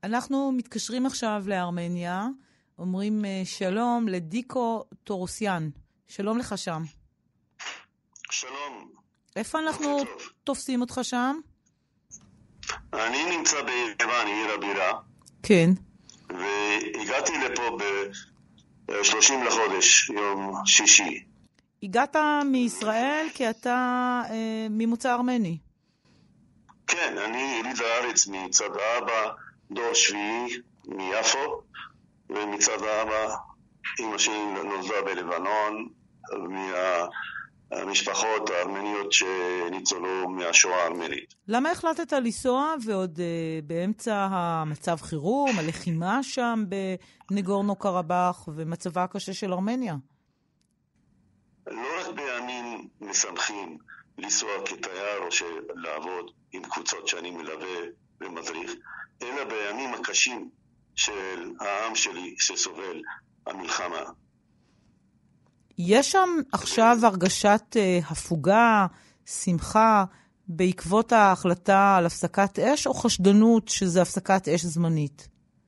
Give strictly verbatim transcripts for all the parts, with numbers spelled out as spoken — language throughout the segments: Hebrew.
אנחנו מתקשרים עכשיו לארמניה, אומרים שלום לדיקו טורוסיאן. שלום לך שם. שלום. איפה אנחנו תופסים אותך שם? אני נמצא ביוון, עיר הבירה. כן. והגעתי לפה ב-שלושים לחודש, יום שישי. הגעת מישראל כי אתה אה, ממוצא ארמני. כן, אני יליד הארץ מצד אבא, דור שביעי מיפו, ומצד אבא אמא שלי נולדה בלבנון, מהמשפחות הארמניות שניצולו מהשואה הארמנית. למה החלטת לנסוע ועוד אה, באמצע המצב חירום, הלחימה שם בנגורנו קרבאח ומצבה הקשה של ארמניה? לא רק בימים משמחים לנסוע כתייר או לעבוד עם קבוצות שאני מלווה ומדריך, אלא בימים הקשים של העם שלי שסובל המלחמה. יש שם עכשיו הרגשת uh, הפוגה, שמחה, בעקבות ההחלטה על הפסקת אש, או חשדנות שזה הפסקת אש זמנית?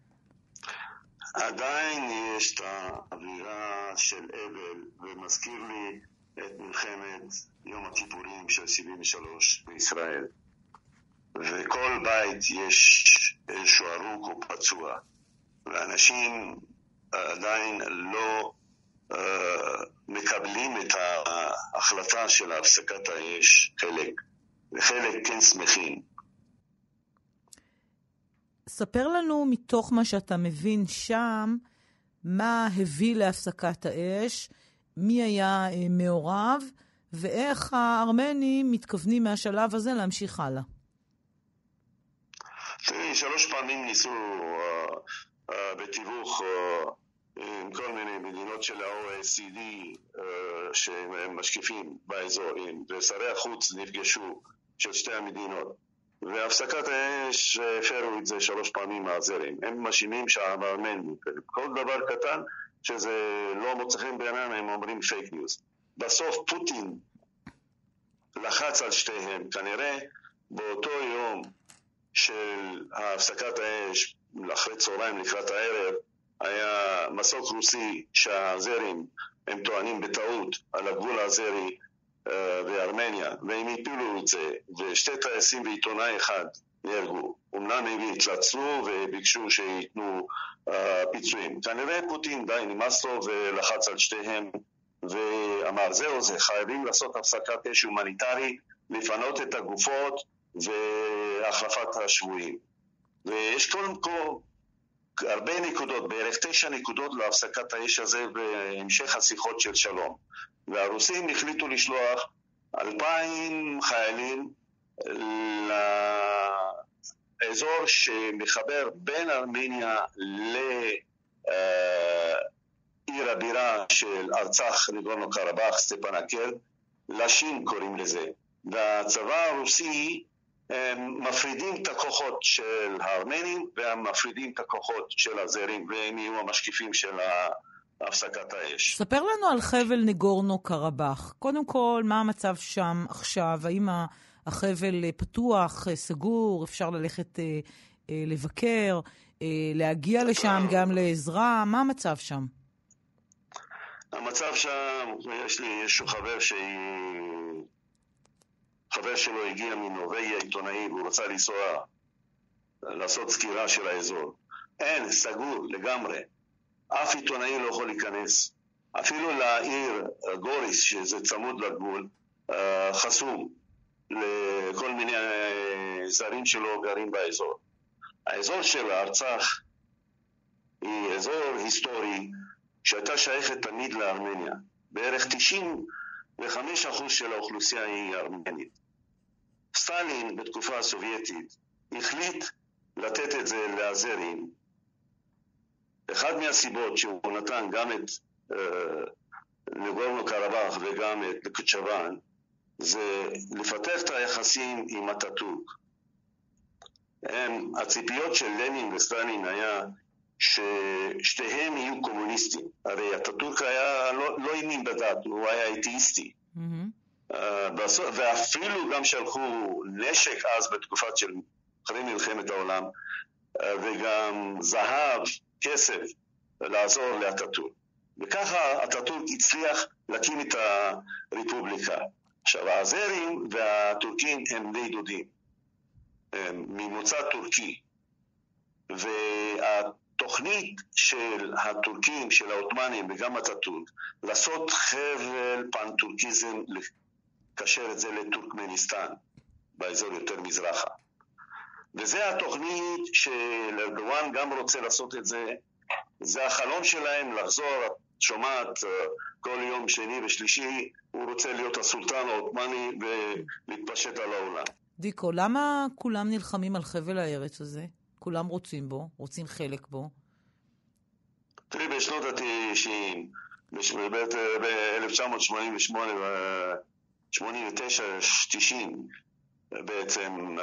עדיין יש את האווירה של אבל, ומזכיר לי את מלחמת יום הכיפורים של שבעים ושלוש בישראל. וכל בית יש איזשהו הרוג או פצוע, ואנשים עדיין לא uh, מקבלים את ההחלטה של הפסקת האש, חלק, וחלק כן שמחים. ספר לנו מתוך מה שאתה מבין שם, מה הביא להפסקת האש, מי היה uh, מעורב, ואיך הארמנים מתכוונים מהשלב הזה להמשיך הלאה. תראי, שלוש פעמים ניסו uh, uh, בתיווך uh, עם כל מיני מדינות של ה-או אי סי די uh, שהם משקיפים באזור, ושרי החוץ נפגשו של שתי המדינות. והפסקת האש הפרו את זה שלוש פעמים מהזרים. הם מאשימים שהארמנים, כל דבר קטן שזה לא מוצא חן בעיניהם, הם אומרים פייק ניוז. בסוף פוטין לחץ על שתיהם, כנראה באותו יום של הפסקת האש, אחרי צהריים לקראת הערב, היה מסוק רוסי שהזרים הם טוענים בטעות על הגבול הזרי בארמניה, והם הפילו את זה, ושתי טייסים ועיתונאי אחד נהרגו. אמנם הם התלצלו וביקשו שיתנו uh, פיצויים. כנראה פוטין די נמאס לו ולחץ על שתיהם, ואמר זהו, זה חייבים לעשות הפסקת אש הומניטרי, לפנות את הגופות והחלפת השבויים. ויש קודם כל הרבה נקודות, בערך תשע נקודות להפסקת האש הזה והמשך השיחות של שלום. והרוסים החליטו לשלוח אלפיים חיילים לאזור שמחבר בין ארמניה לעיר הבירה של ארצח נגורנו קרבאח, סטפנקר, לשין קוראים לזה. והצבא הרוסי הם מפרידים את הכוחות של הארמנים והם מפרידים את הכוחות של הזרים, והם יהיו המשקיפים של הפסקת האש. ספר לנו על חבל נגורנו קרבאח. קודם כל, מה המצב שם עכשיו? האם החבל פתוח, סגור, אפשר ללכת אה, אה, לבקר, אה, להגיע לשם גם לעזרה? מה המצב שם? המצב שם, יש לי איזשהו חבר שהיא... חבר שלו הגיע מנורווגיה, עיתונאי, והוא רצה לנסוע, לעשות סקירה של האזור. אין, סגור לגמרי. אף עיתונאי לא יכול להיכנס. אפילו לעיר גוריס, שזה צמוד לגבול, חסום לכל מיני זרים שלו גרים באזור. האזור של הארצח היא אזור היסטורי שהייתה שייכת תמיד לארמניה. בערך תשעים וחמישה אחוז של האוכלוסייה היא ארמנית. סטלין בתקופה הסובייטית החליט לתת את זה לאזרים. אחד מהסיבות שהוא נתן גם את אה, נגורנו קרבאח וגם את קוצ'באן זה לפתח את היחסים עם אטאטורק. הציפיות של לנין וסטלין היה ששתיהם יהיו קומוניסטים. הרי אטאטורק היה לא, לא האמין בדת, הוא היה אתאיסטי. Mm-hmm. uh, ואפילו גם שלחו נשק אז בתקופת של אחרי מלחמת העולם וגם זהב, כסף, לעזור לאטאטורק. וככה אטאטורק הצליח להקים את הרפובליקה. עכשיו, האזרים והטורקים הם די דודים, הם ממוצא טורקי, והתוכנית של הטורקים, של העות'מאנים וגם אטאטורק, לעשות חבל פן-טורקיזם, לקשר את זה לטורקמניסטן, באזור יותר מזרחה. וזה התוכנית של ארדואן גם רוצה לעשות את זה, זה החלום שלהם לחזור, שומעת כל יום שני ושלישי, הוא רוצה להיות הסולטן העות'מאני ולהתפשט על העולם. דיקו, למה כולם נלחמים על חבל הארץ הזה? כולם רוצים בו, רוצים חלק בו? תראי, בשנות ה-תשעים, ב-אלף תשע מאות שמונים ושמונה ו-שמונים ותשע תשעים, בעצם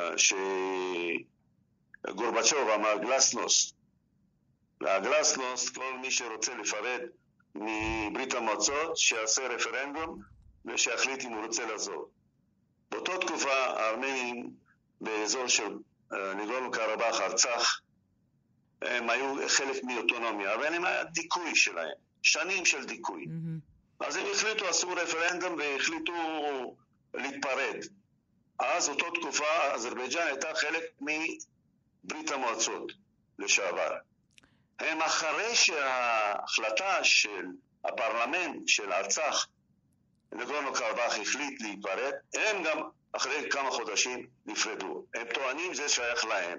שגורבצ'וב אמר גלסנוסט, והגלסנוסט, כל מי שרוצה לפרד מברית המועצות, שיעשה רפרנדום ושיחליט אם הוא רוצה לעזור. באותה תקופה הארמנים באזור של נגורנו קרבאח, ארצח, הם היו חלק מאוטונומיה, אבל הם היה דיכוי שלהם, שנים של דיכוי. Mm-hmm. אז הם החליטו, עשו רפרנדום והחליטו להתפרד. אז אותה תקופה אזרבייג'אן הייתה חלק מברית המועצות לשעבר. הם אחרי שההחלטה של הפרלמנט של ארצח, נגורנו קרבאח החליט להיפרד, הם גם אחרי כמה חודשים נפרדו. הם טוענים זה שייך להם.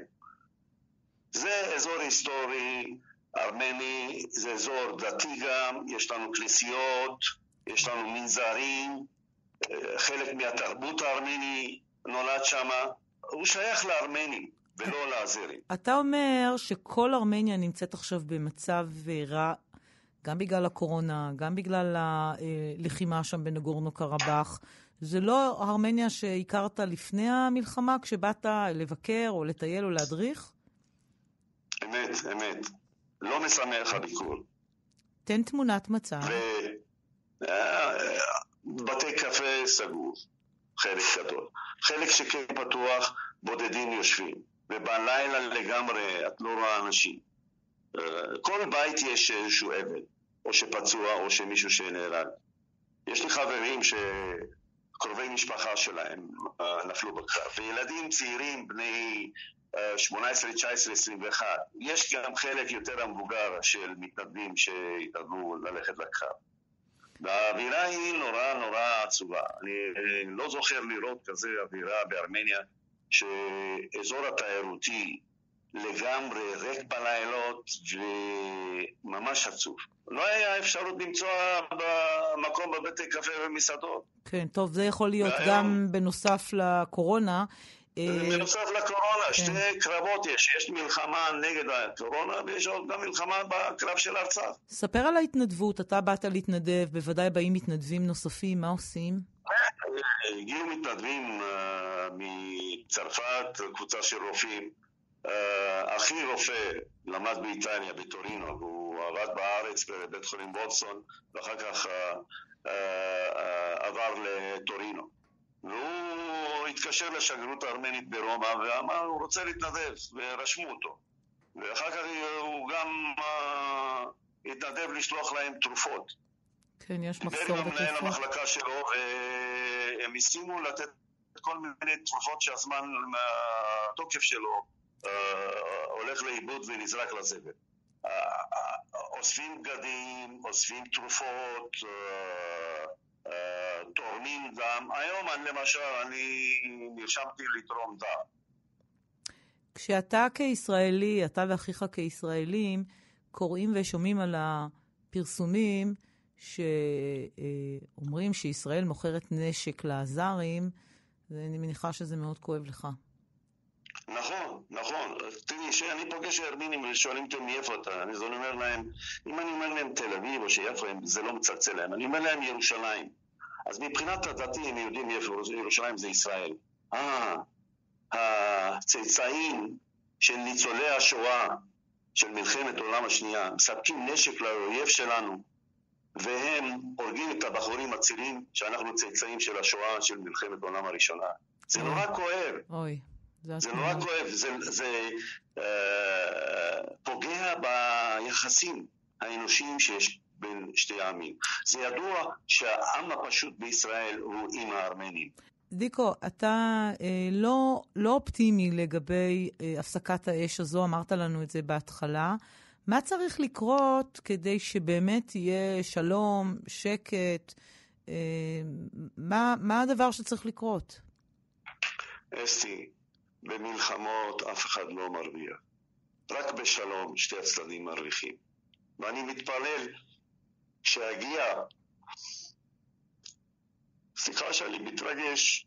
זה אזור היסטורי, ארמני, זה אזור דתי גם, יש לנו כנסיות, יש לנו מנזרים, חלק מהתרבות הארמני נולד שמה, הוא שייך לארמנים ולא לאזרים. אתה אומר שכל ארמניה נמצאת עכשיו במצב רע, גם בגלל הקורונה, גם בגלל הלחימה שם בנגורנו קרבאח. זה לא ארמניה שהכרת לפני המלחמה, כשבאת לבקר או לטייל או להדריך? אמת, אמת. לא משמח הביקור. תן תמונת מצב. ו... בתי קפה סגור, חלק גדול. חלק שכן פתוח, בודדים יושבים. ובלילה לגמרי את לא רואה אנשים. כל בית יש איזשהו עבד, או שפצוע או שמישהו שנהרג. יש לי חברים שקרובי משפחה שלהם נפלו בקרב, וילדים צעירים בני שמונה עשרה, תשע עשרה, עשרים ואחת. יש גם חלק יותר המבוגר של מתנדבים שהתנדבו ללכת לקרב. והאווירה היא נורא נורא עצובה. אני לא זוכר לראות כזה אווירה בארמניה, שאזור התיירותי לגמרי ריק בלילות וממש עצוב. לא היה אפשרות למצוא במקום בבתי קפה ומסעדות. כן, טוב, זה יכול להיות והיום... גם בנוסף לקורונה. בנוסף לקורונה, כן. שתי קרבות יש. יש מלחמה נגד הקורונה ויש עוד גם מלחמה בקרב של ארצח. ספר על ההתנדבות, אתה באת להתנדב, בוודאי באים מתנדבים נוספים, מה עושים? הגיעו מתנדבים uh, מצרפת, קבוצה של רופאים. Uh, אחי רופא למד באיטליה, בטורינו, והוא עבד בארץ בבית חולים ווטסון, ואחר כך uh, uh, uh, עבר לטורינו. והוא התקשר לשגרירות הארמנית ברומא ואמר, הוא רוצה להתנדב, ורשמו אותו. ואחר כך הוא גם uh, התנדב לשלוח להם תרופות. כן, יש מחסור בתרופות. דיבר עם מנהל המחלקה שלו, והם הסכימו לתת כל מיני תרופות שהזמן, התוקף שלו, uh, הולך לאיבוד ונזרק לזבל. Uh, uh, אוספים בגדים, אוספים תרופות, uh, uh, תורמים דם. היום אני, למשל, אני נרשמתי לתרום דם. כשאתה כישראלי, אתה ואחיך כישראלים, קוראים ושומעים על הפרסומים שאומרים שישראל מוכרת נשק לאזרים, ואני מניחה שזה מאוד כואב לך. נכון, נכון. תראי, שאני פוגש ארמינים ושואלים אותם מאיפה אתה, אני אומר להם, אם אני אומר להם תל אביב או שיפו, זה לא מצלצל להם, אני אומר להם ירושלים. אז מבחינת הדתי הם יודעים מאיפה, ירושלים זה ישראל. אה, הצאצאים של ניצולי השואה, של מלחמת העולם השנייה, מספקים נשק לאויב שלנו, והם הורגים את הבחורים הצעירים שאנחנו צאצאים של השואה, של מלחמת העולם הראשונה. זה נורא כואב. אוי. זה, זה נורא כואב, זה, זה אה, פוגע ביחסים האנושיים שיש בין שתי העמים. זה ידוע שהעם הפשוט בישראל הוא עם הארמנים. דיקו, אתה אה, לא, לא אופטימי לגבי אה, הפסקת האש הזו, אמרת לנו את זה בהתחלה. מה צריך לקרות כדי שבאמת יהיה שלום, שקט? אה, מה, מה הדבר שצריך לקרות? אסתי, במלחמות אף אחד לא מרוויח. רק בשלום שתי הצדדים מרוויחים. ואני מתפלל שהגיע, סליחה שאני מתרגש,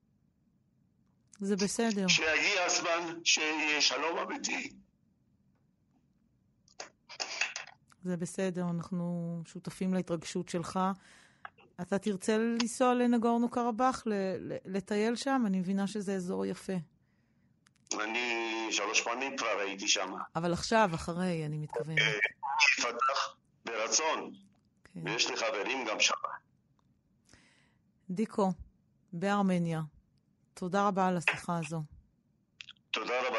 זה בסדר. שהגיע הזמן שיהיה שלום אמיתי. זה בסדר, אנחנו שותפים להתרגשות שלך. אתה תרצה לנסוע לנגורנו קרבאח, לטייל שם? אני מבינה שזה אזור יפה. אני שלוש פעמים כבר הייתי שם. אבל עכשיו, אחרי, אני מתכוונת. אני אפתח ברצון, ויש לי חברים גם שם. דיקו, בארמניה, תודה רבה על השיחה הזו. תודה רבה.